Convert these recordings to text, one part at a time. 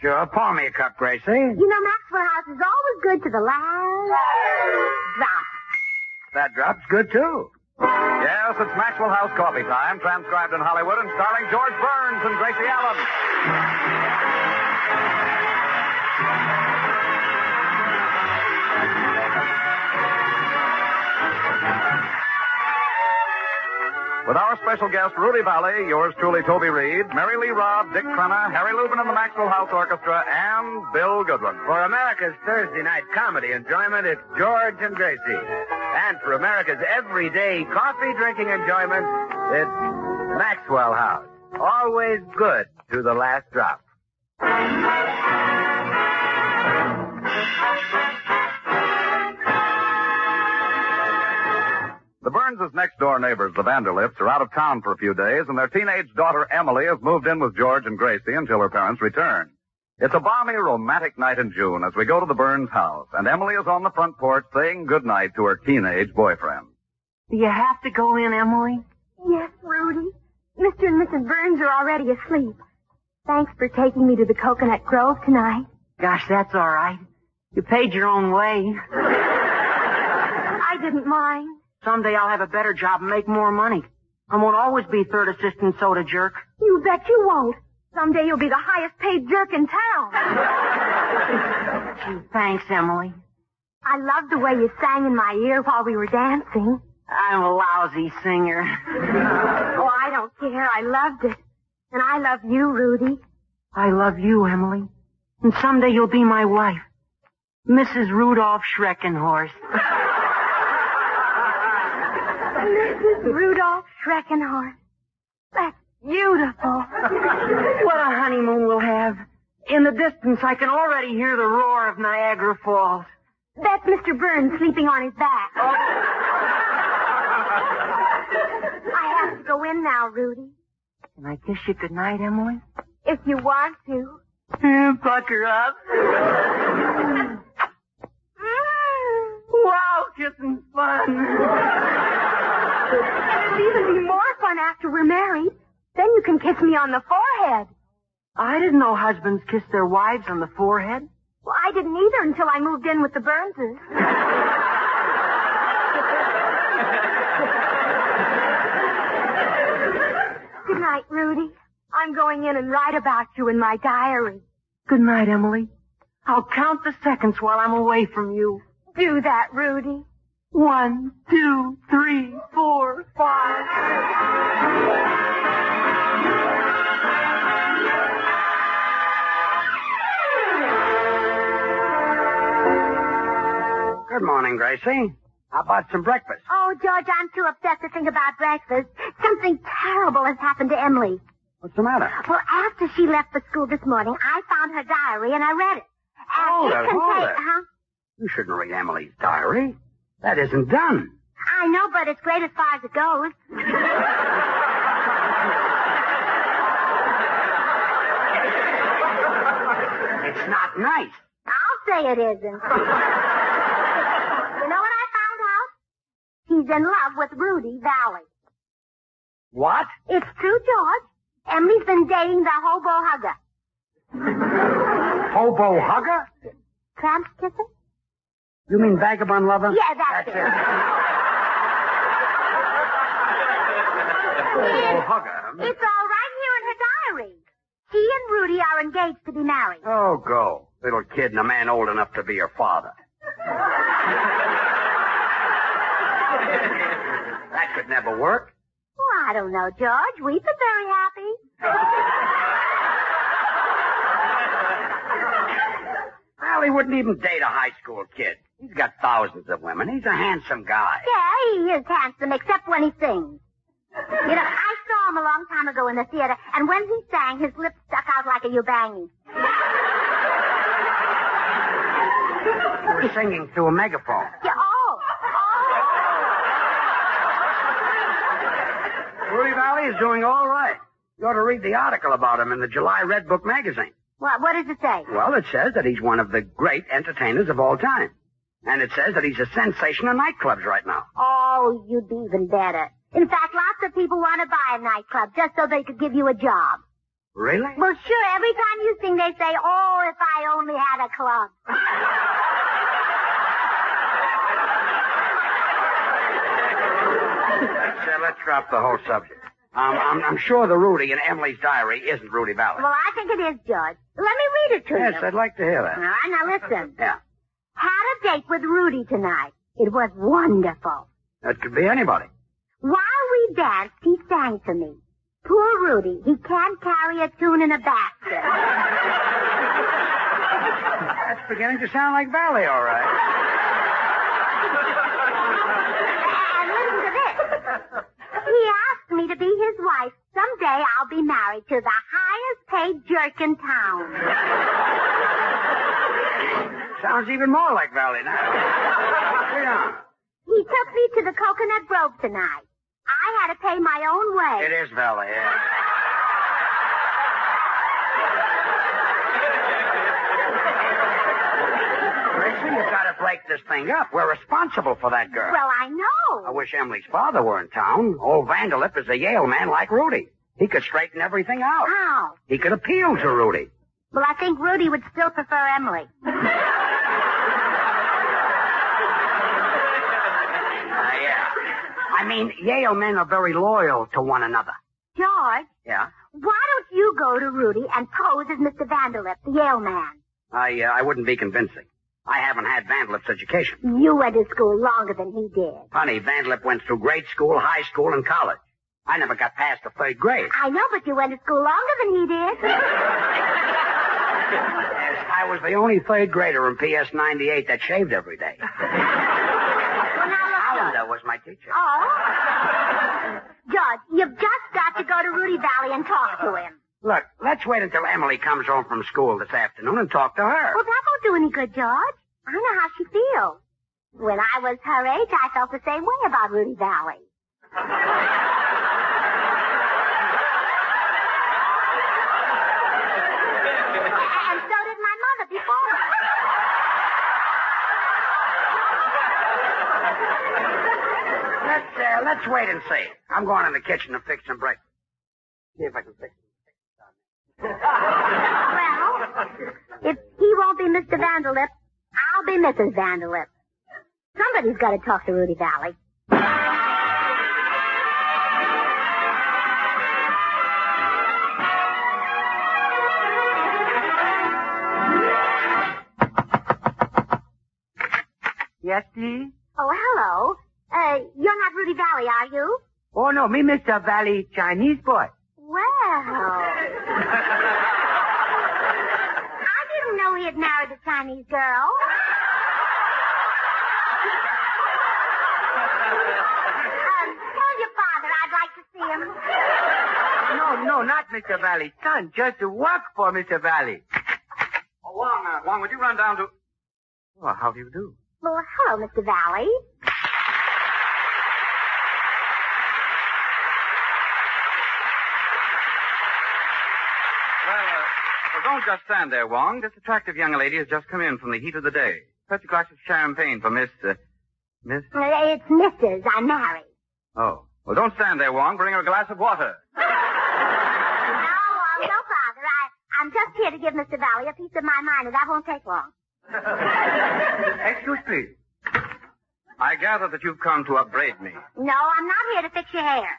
Sure. Pour me a cup, Gracie. You know, Maxwell House is always good to the last drop. That drop's good, too. Yes, it's Maxwell House coffee time, transcribed in Hollywood and starring George Burns and Gracie Allen. With our special guest, Rudy Valley, yours truly, Toby Reed, Mary Lee Robb, Dick Crenna, Harry Lubin and the Maxwell House Orchestra, and Bill Goodwin. For America's Thursday night comedy enjoyment, it's George and Gracie. And for America's everyday coffee-drinking enjoyment, it's Maxwell House. Always good to the last drop. The Burns' next-door neighbors, the Vanderlifts, are out of town for a few days, and their teenage daughter, Emily, has moved in with George and Gracie until her parents return. It's a balmy, romantic night in June as we go to the Burns house, and Emily is on the front porch saying goodnight to her teenage boyfriend. Do you have to go in, Emily? Yes, Rudy. Mr. and Mrs. Burns are already asleep. Thanks for taking me to the Coconut Grove tonight. Gosh, that's all right. You paid your own way. I didn't mind. Someday I'll have a better job and make more money. I won't always be third assistant soda jerk. You bet you won't. Someday you'll be the highest paid jerk in town. Gee, thanks, Emily. I loved the way you sang in my ear while we were dancing. I'm a lousy singer. Oh, I don't care. I loved it. And I love you, Rudy. I love you, Emily. And someday you'll be my wife. Mrs. Rudolph Schreckenhorst. Mrs. Rudolph Schreckenhorst. That's beautiful. What a honeymoon we'll have. In the distance, I can already hear the roar of Niagara Falls. That's Mr. Burns sleeping on his back. Oh. I have to go in now, Rudy. Can I kiss you goodnight, Emily? If you want to. Pucker up. Wow, kissing's fun. It'll even be more fun after we're married. Then you can kiss me on the forehead. I didn't know husbands kiss their wives on the forehead. Well, I didn't either until I moved in with the Burnses. Good night, Rudy. I'm going in and write about you in my diary. Good night, Emily. I'll count the seconds while I'm away from you. Do that, Rudy. 1, 2, 3, 4, 5. Good morning, Gracie. How about some breakfast? Oh, George, I'm too upset to think about breakfast. Something terrible has happened to Emily. What's the matter? Well, after she left for school this morning, I found her diary and I read it. Hold it. Huh? You shouldn't read Emily's diary. That isn't done. I know, but it's great as far as it goes. It's not nice. I'll say it isn't. You know what I found out? He's in love with Rudy Valley. What? It's true, George. Emily's been dating the hobo hugger. Hobo hugger? Tramp kisser? You mean vagabond lover? Yeah, that's it. Hobo hugger? It's all right here in her diary. She and Rudy are engaged to be married. Oh, go. Little kid and a man old enough to be your father. That could never work. Well, I don't know, George. We've been very happy. Well, he wouldn't even date a high school kid. He's got thousands of women. He's a handsome guy. Yeah, he is handsome, except when he sings. You know, I saw him a long time ago in the theater, and when he sang, his lips stuck out like a ubangi. He's singing through a megaphone. Yeah, Rudy Valley is doing all right. You ought to read the article about him in the July Red Book magazine. What does it say? Well, it says that he's one of the great entertainers of all time. And it says that he's a sensation in nightclubs right now. Oh, you'd be even better. In fact, lots of people want to buy a nightclub just so they could give you a job. Really? Well, sure. Every time you sing, they say, "Oh, if I only had a club." Let's drop the whole subject. I'm sure the Rudy in Emily's diary isn't Rudy Valley. Well, I think it is, George. Let me read it to you. Yes, I'd like to hear that. All right, now listen. Yeah. Had a date with Rudy tonight. It was wonderful. That could be anybody. While we danced, he sang to me. Poor Rudy, he can't carry a tune in a basket. That's beginning to sound like Valley, all right. And listen to this. He asked me to be his wife. Someday I'll be married to the highest paid jerk in town. Sounds even more like Valley now. Sit down. He took me to the Coconut Grove tonight. I had to pay my own way. It is Valley, yeah. Gracie, you've got to break this thing up. We're responsible for that girl. Well, I know. I wish Emily's father were in town. Old Vanderlip is a Yale man like Rudy. He could straighten everything out. How? He could appeal to Rudy. Well, I think Rudy would still prefer Emily. Yeah. I mean, Yale men are very loyal to one another. George, Yeah? why don't you go to Rudy and pose as Mr. Vanderlip, the Yale man? I wouldn't be convincing. I haven't had Vanderlip's education. You went to school longer than he did. Honey, Vanderlip went through grade school, high school, and college. I never got past the third grade. I know, but you went to school longer than he did. Yes, I was the only third grader in PS 98 that shaved every day. Well, now look, Hollander was my teacher. Oh? George, you've just got to go to Rudy Valley and talk to him. Look, let's wait until Emily comes home from school this afternoon and talk to her. Well, that won't do any good, George. I know how she feels. When I was her age, I felt the same way about Rudy Valley. And so did my mother before me. Let's wait and see. I'm going in the kitchen to fix some breakfast. See if I can fix it. Well, if he won't be Mr. Vanderlip, I'll be Mrs. Vanderlip. Somebody's got to talk to Rudy Valley. Yes, please? Oh, hello. You're not Rudy Valley, are you? Oh, no, me Mr. Valley Chinese boy. Well. I didn't know he had married a Chinese girl. Tell your father I'd like to see him. No, not Mr. Valley. Son, just to work for Mr. Valley. Oh, Wong, would you run down to... Well, how do you do? Well, hello, Mr. Valley. Well, don't just stand there, Wong. This attractive young lady has just come in from the heat of the day. Fetch a glass of champagne for Miss... It's Mrs. I'm married. Oh. Well, don't stand there, Wong. Bring her a glass of water. No, Father. I'm just here to give Mr. Valley a piece of my mind, and that won't take long. Excuse, please. I gather that you've come to upbraid me. No, I'm not here to fix your hair.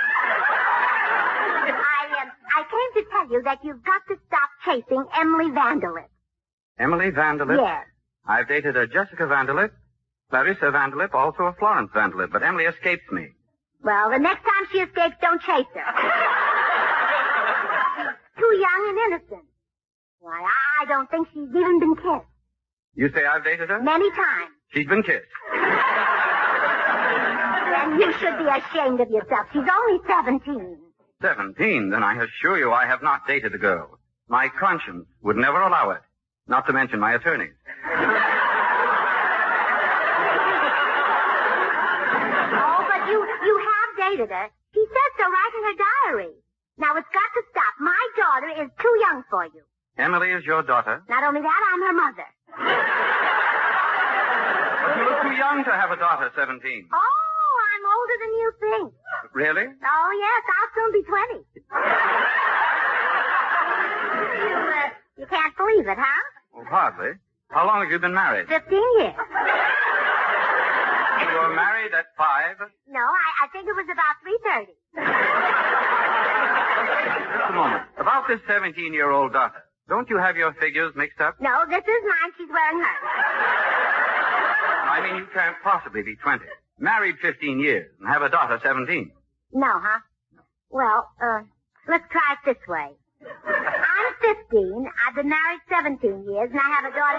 I came to tell you that you've got to stop chasing Emily Vanderlip. Emily Vanderlip? Yes. I've dated a Jessica Vanderlip, Clarissa Vanderlip, also a Florence Vanderlip, but Emily escapes me. Well, the next time she escapes, don't chase her. She's too young and innocent. Why, I don't think she's even been kissed. You say I've dated her? Many times. She's been kissed. And you should be ashamed of yourself. She's only 17. 17? Then I assure you I have not dated a girl. My conscience would never allow it, not to mention my attorneys. Oh, but you have dated her. She says so right in her diary. Now, it's got to stop. My daughter is too young for you. Emily is your daughter? Not only that, I'm her mother. But you look too young to have a daughter, 17. Oh, I'm older than you think. Really? Oh, yes, I'll soon be 20. can't believe it, huh? Well, hardly. How long have you been married? 15 years. You were married at 5? No, I think it was about 3:30. Just a moment. About this 17-year-old daughter. Don't you have your figures mixed up? No, this is mine. She's wearing hers. I mean, you can't possibly be 20. Married 15 years and have a daughter 17. No, huh? Well, let's try it this way. I'm 15, I've been married 17 years, and I have a daughter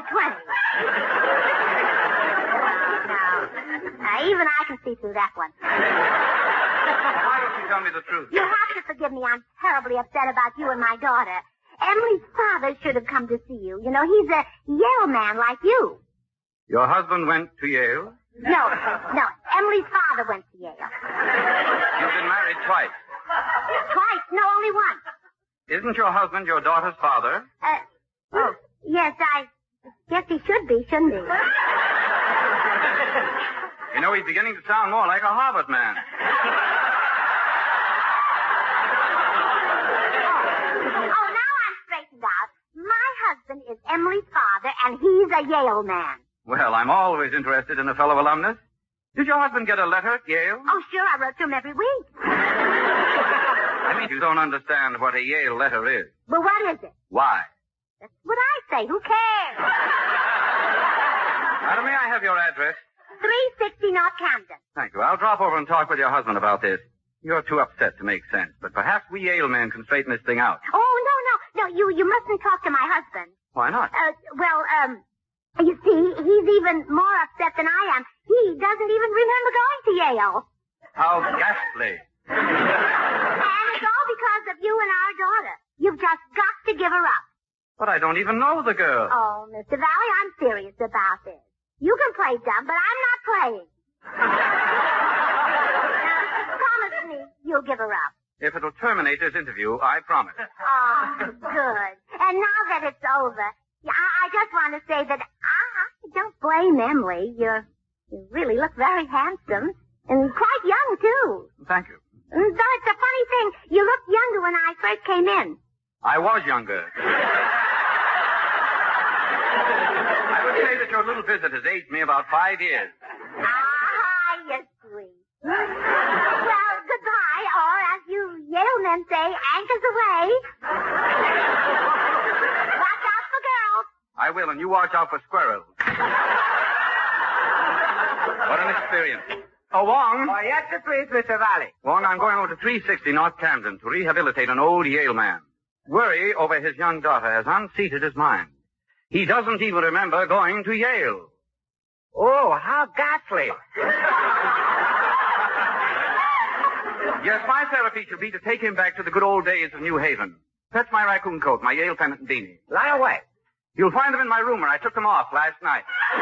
20. Now, even I can see through that one. Why don't you tell me the truth? You'll have to forgive me. I'm terribly upset about you and my daughter. Emily's father should have come to see you. You know, he's a Yale man like you. Your husband went to Yale? No. Emily's father went to Yale. You've been married twice. Twice? No, only once. Isn't your husband your daughter's father? Oh, yes, I guess he should be, shouldn't he? You know, he's beginning to sound more like a Harvard man. Oh, now I'm straightened out. My husband is Emily's father, and he's a Yale man. Well, I'm always interested in a fellow alumnus. Did your husband get a letter at Yale? Oh, sure, I wrote to him every week. I mean, you don't understand what a Yale letter is. Well, what is it? Why? That's what I say. Who cares? Now, may I have your address? 360 North Camden. Thank you. I'll drop over and talk with your husband about this. You're too upset to make sense, but perhaps we Yale men can straighten this thing out. Oh, no. You mustn't talk to my husband. Why not? You see, he's even more upset than I am. He doesn't even remember going to Yale. How ghastly. And it's all because of you and our daughter. You've just got to give her up. But I don't even know the girl. Oh, Mr. Valley, I'm serious about this. You can play dumb, but I'm not playing. Promise me you'll give her up. If it'll terminate this interview, I promise. Oh, good. And now that it's over, I just want to say that I don't blame Emily. You really look very handsome. And quite young, too. Thank you. Though it's a funny thing, you looked younger when I first came in. I was younger. I would say that your little visit has aged me about 5 years. You're sweet. Well, goodbye, or as you Yale men say, anchors away. Watch out for girls. I will, and you watch out for squirrels. What an experience. Oh, Wong. Oh, yes, please, Mr. Valley. Wong, I'm going over to 360 North Camden to rehabilitate an old Yale man. Worry over his young daughter has unseated his mind. He doesn't even remember going to Yale. Oh, how ghastly. Yes, my therapy should be to take him back to the good old days of New Haven. Fetch my raccoon coat, my Yale pennant and beanie. Lie away. You'll find them in my room where I took them off last night.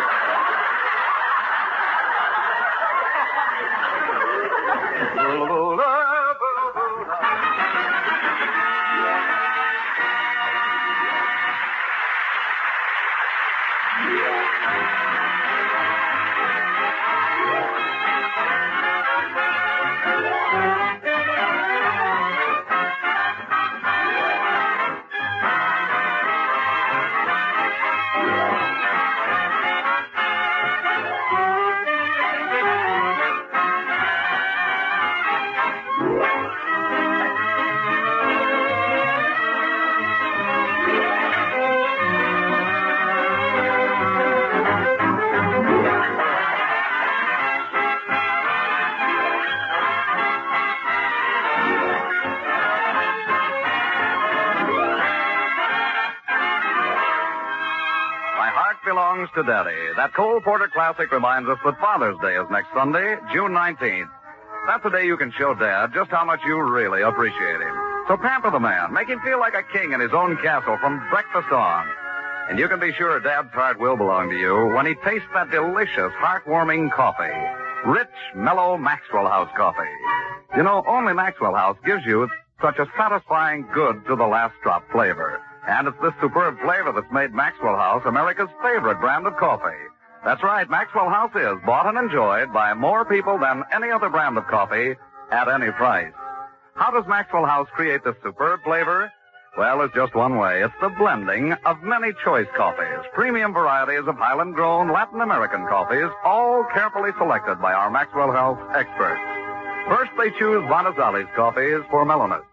Belongs to Daddy. That Cole Porter classic reminds us that Father's Day is next Sunday, June 19th. That's the day you can show Dad just how much you really appreciate him. So pamper the man. Make him feel like a king in his own castle from breakfast on. And you can be sure Dad's heart will belong to you when he tastes that delicious, heartwarming coffee. Rich, mellow Maxwell House coffee. You know, only Maxwell House gives you such a satisfying good to the last drop flavor. And it's this superb flavor that's made Maxwell House America's favorite brand of coffee. That's right, Maxwell House is bought and enjoyed by more people than any other brand of coffee at any price. How does Maxwell House create this superb flavor? Well, there's just one way. It's the blending of many choice coffees, premium varieties of Highland-grown Latin American coffees, all carefully selected by our Maxwell Health experts. First, they choose Bonazali's coffees for mellowness.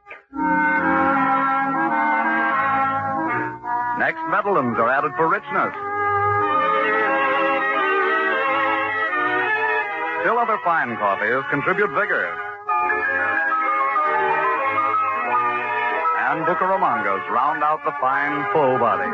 Next, Medellins are added for richness. Still other fine coffees contribute vigor. And Bucaramangas round out the fine, full body.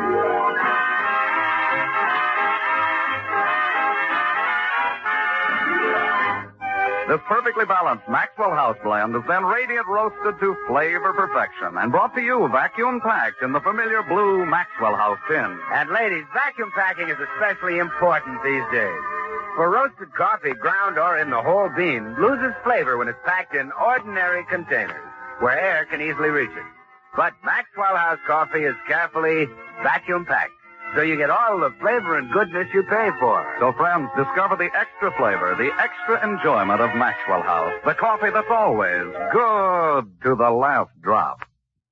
This perfectly balanced Maxwell House blend is then radiant roasted to flavor perfection and brought to you vacuum packed in the familiar blue Maxwell House tin. And ladies, vacuum packing is especially important these days. For roasted coffee, ground or in the whole bean, loses flavor when it's packed in ordinary containers, where air can easily reach it. But Maxwell House coffee is carefully vacuum packed, so you get all the flavor and goodness you pay for. So, friends, discover the extra flavor, the extra enjoyment of Maxwell House, the coffee that's always good to the last drop.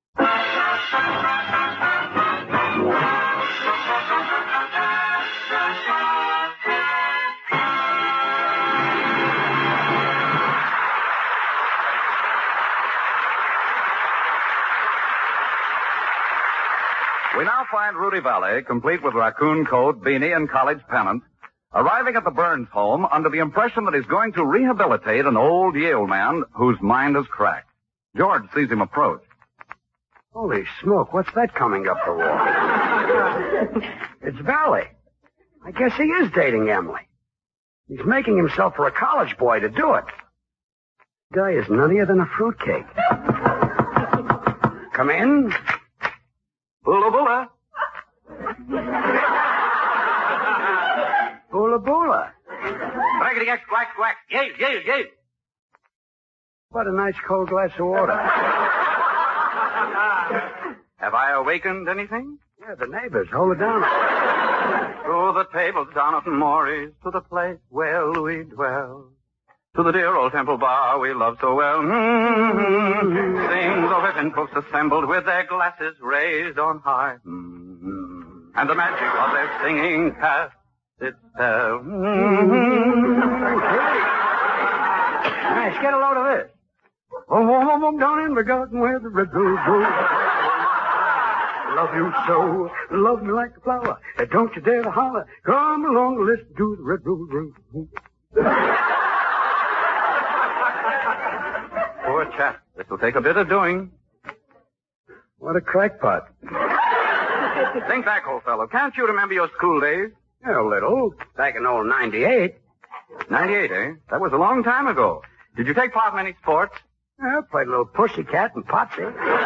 We now find Rudy Valley, complete with raccoon coat, beanie, and college pennant, arriving at the Burns home under the impression that he's going to rehabilitate an old Yale man whose mind is cracked. George sees him approach. Holy smoke, what's that coming up the wall? It's Valley. I guess he is dating Emily. He's making himself for a college boy to do it. Guy is nuttier than a fruitcake. Come in. Bula bula. Bula bula. Braggity X, quack, quack. Yay, yay, yay. What a nice cold glass of water. Have I awakened anything? Yeah, the neighbors. Hold it down. To the tables down at Maury's, to the place where we dwell, to the dear old temple bar we love so well. Sings of heaven folks assembled with their glasses raised on high. And the magic of their singing casts its spell. Nice, get a load of this. Oh, down in the garden where the red rose grows. Love you so, love me like a flower. Don't you dare to holler. Come along and listen to the red rose grows. Poor chap. This will take a bit of doing. What a crackpot. Think back, old fellow. Can't you remember your school days? Yeah, a little. Back in old 98. 98, eh? That was a long time ago. Did you take part in any sports? Yeah, played a little pussycat and potsy.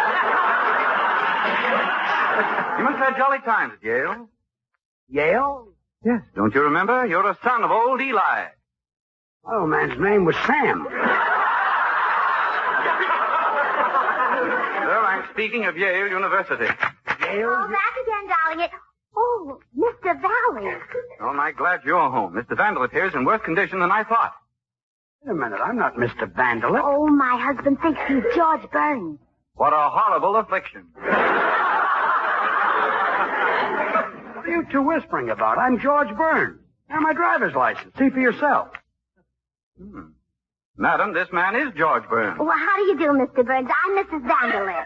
You must have had jolly times at Yale. Yale? Yes. Don't you remember? You're a son of old Eli. Oh, man's name was Sam. Sir, I'm speaking of Yale University. Yale? Oh, back again, darling. Oh, Mr. Valley. Oh, I'm glad you're home. Mr. Vandal appears in worse condition than I thought. Wait a minute, I'm not Mr. Vandalit. Oh, my husband thinks he's George Burns. What a horrible affliction. What are you two whispering about? I'm George Burns. And my driver's license. See for yourself. Madam, this man is George Burns. Well, how do you do, Mr. Burns? I'm Mrs. Vandalit.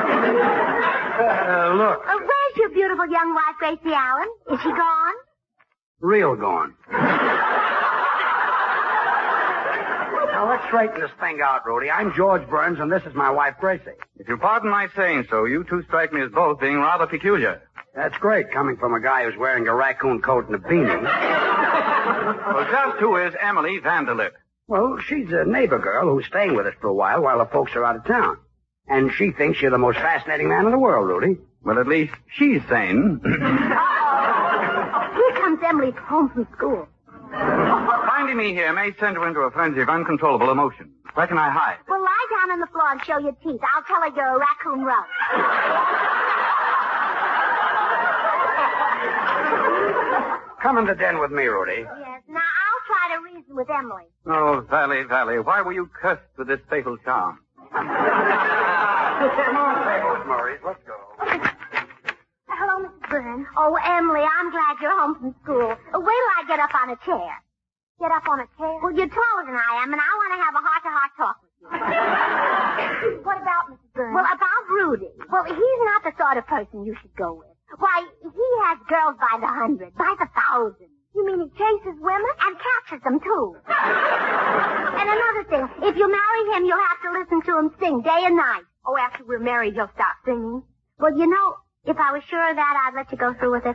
Look. Where's your beautiful young wife, Gracie Allen? Is she gone? Real gone. Now, let's straighten this thing out, Rudy. I'm George Burns, and this is my wife, Gracie. If you pardon my saying so, you two strike me as both being rather peculiar. That's great, coming from a guy who's wearing a raccoon coat and a beanie. Well, just who is Emily Vandalit? Well, she's a neighbor girl who's staying with us for a while the folks are out of town. And she thinks you're the most fascinating man in the world, Rudy. Well, at least she's sane. Here comes Emily home from school. Finding me here may send her into a frenzy of uncontrollable emotion. Where can I hide? Well, lie down on the floor and show your teeth. I'll tell her you're a raccoon rump. Come in the den with me, Rudy. Yes, now I'll try to reason with Emily. Oh, Valley, Valley, why were you cursed with this fatal charm? Come on, Murray. Let's go. Bern. Oh, Emily, I'm glad you're home from school. Wait till I get up on a chair. Get up on a chair? Well, you're taller than I am, and I want to have a heart-to-heart talk with you. What about Mrs. Byrne? Well, about Rudy. Well, he's not the sort of person you should go with. Why, he has girls by the hundred, by the thousand. You mean he chases women? And catches them, too. And another thing, if you marry him, you'll have to listen to him sing day and night. Oh, after we're married, he'll stop singing. Well, you know, if I was sure of that, I'd let you go through with it.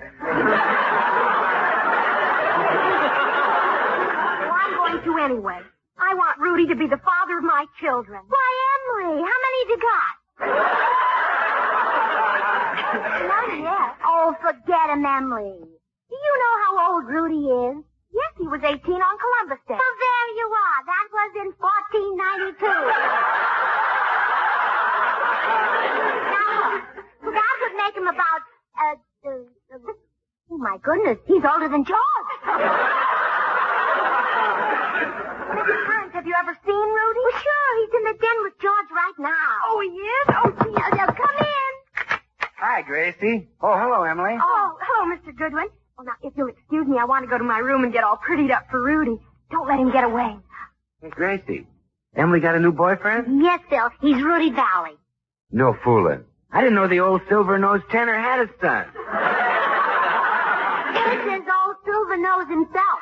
To anyway. I want Rudy to be the father of my children. Why, Emily, how many have you got? None yet. Oh, forget him, Emily. Do you know how old Rudy is? Yes, he was 18 on Columbus Day. Well, there you are. That was in 1492. Now, that would make him about, oh, my goodness, he's older than George. Mrs. Burns, have you ever seen Rudy? Well, sure. He's in the den with George right now. Oh, he is? Oh, yeah, come in. Hi, Gracie. Oh, hello, Emily. Oh, hello, Mr. Goodwin. Oh, now, if you'll excuse me, I want to go to my room and get all prettied up for Rudy. Don't let him get away. Hey, Gracie. Emily got a new boyfriend? Yes, Bill. He's Rudy Valley. No fooling. I didn't know the old silver-nosed tenor had a son. This is old Silver Nose himself.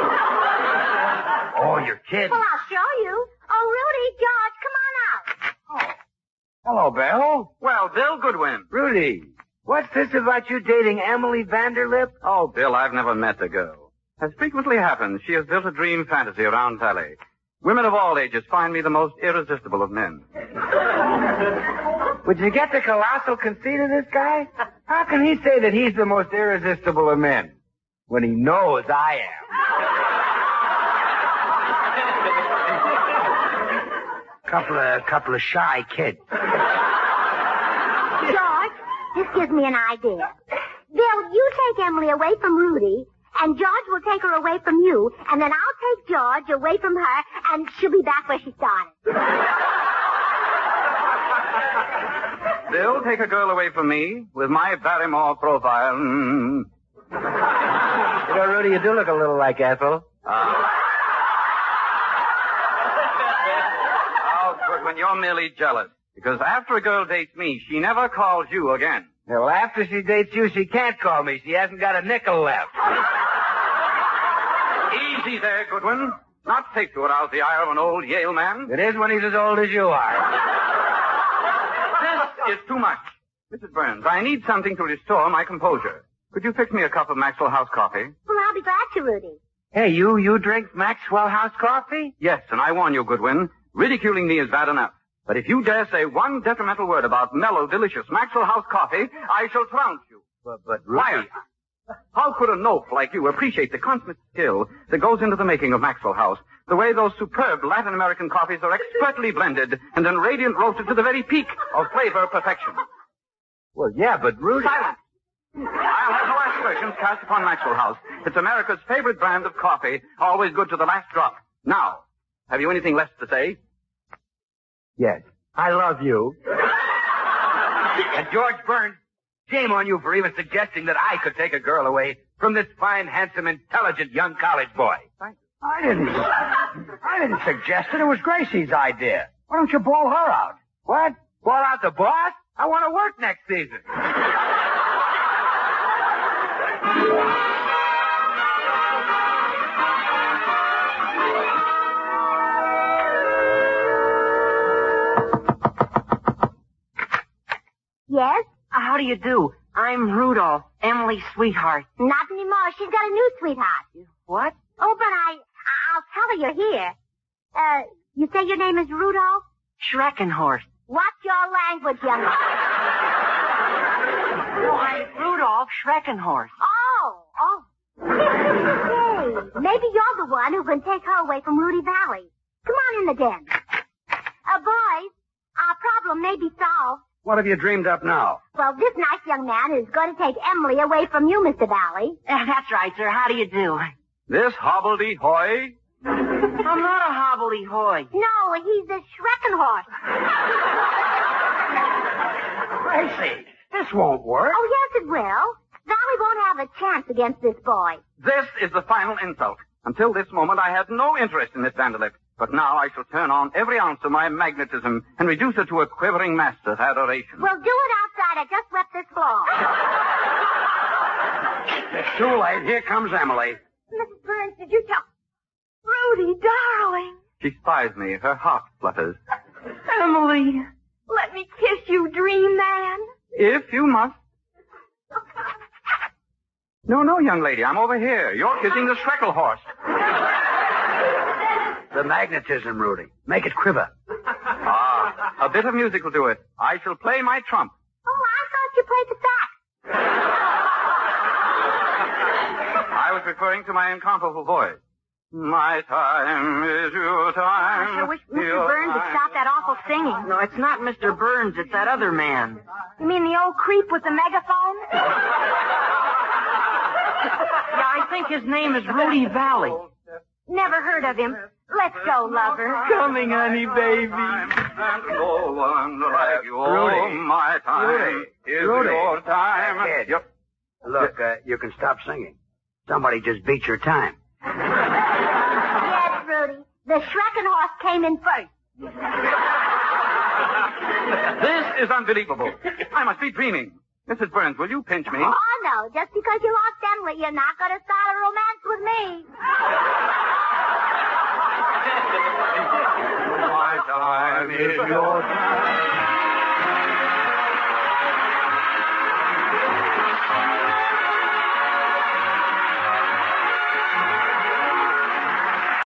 Oh, you're kidding. Well, I'll show you. Oh, Rudy, George, come on out. Oh. Hello, Bill. Well, Bill Goodwin. Rudy, what's this about you dating Emily Vanderlip? Oh, Bill, I've never met the girl. As frequently happens, she has built a dream fantasy around Valley. Women of all ages find me the most irresistible of men. Would you get the colossal conceit of this guy? How can he say that he's the most irresistible of men when he knows I am? Couple of shy kids. George, this gives me an idea. Bill, you take Emily away from Rudy, and George will take her away from you, and then I'll take George away from her, and she'll be back where she started. Bill, take a girl away from me with my Barrymore profile. You know, Rudy, you do look a little like Ethel. When you're merely jealous. Because after a girl dates me, she never calls you again. Yeah, well, after she dates you, she can't call me. She hasn't got a nickel left. Easy there, Goodwin. Not safe to arouse the ire of an old Yale man. It is when he's as old as you are. This is too much. Mrs. Burns, I need something to restore my composure. Could you fix me a cup of Maxwell House coffee? Well, I'll be glad to, Rudy. Hey, you drink Maxwell House coffee? Yes, and I warn you, Goodwin, ridiculing me is bad enough. But if you dare say one detrimental word about mellow, delicious Maxwell House coffee, I shall trounce you. But Why? How could a nope like you appreciate the consummate skill that goes into the making of Maxwell House? The way those superb Latin American coffees are expertly blended and then radiant roasted to the very peak of flavor perfection. Well, yeah, but Rudy... Silence! I'll have no aspersions cast upon Maxwell House. It's America's favorite brand of coffee, always good to the last drop. Now, have you anything left to say? Yes. I love you. And George Burns, shame on you for even suggesting that I could take a girl away from this fine, handsome, intelligent young college boy. I didn't suggest it. It was Gracie's idea. Why don't you ball her out? What? Ball out the boss? I want to work next season. Yes? How do you do? I'm Rudolph, Emily's sweetheart. Not anymore. She's got a new sweetheart. What? Oh, but I'll tell her you're here. You say your name is Rudolph? Schreckenhorst. What's your language, young man? No, I'm Rudolph Schreckenhorst. Oh. Hey, maybe you're the one who can take her away from Rudy Valley. Come on in the den. Boys, our problem may be solved. What have you dreamed up now? Well, this nice young man is going to take Emily away from you, Mr. Valley. That's right, sir. How do you do? This hobbledehoy? I'm not a hobbledehoy. No, he's a Schreckenhorst. Gracie, this won't work. Oh, yes, it will. chance against this boy. This is the final insult. Until this moment, I had no interest in Miss Vanderlip. But now I shall turn on every ounce of my magnetism and reduce her to a quivering mass of adoration. Well, do it outside. I just swept this floor. It's too late. Here comes Emily. Mrs. Burns, did you tell... Rudy, darling. She spies me. Her heart flutters. Emily. Let me kiss you, dream man. If you must. No, young lady. I'm over here. You're kissing the Schreckel horse. The magnetism, Rudy. Make it quiver. A bit of music will do it. I shall play my trump. Oh, I thought you played the sax. I was referring to my incomparable voice. My time is your time. I wish Mr. Burns would stop that awful singing. No, it's not Mr. Burns. It's that other man. You mean the old creep with the megaphone? Yeah, I think his name is Rudy Valley. Never heard of him. Let's go, lover. Coming, honey, baby. And no one like you. Rudy. My time is your time. Kid, look, you can stop singing. Somebody just beat your time. Yes, Rudy. The Schreckenhorst came in first. This is unbelievable. I must be dreaming. Mrs. Burns, will you pinch me? Oh, no. Just because you lost Emily, you're not going to start a romance with me. My time is your time.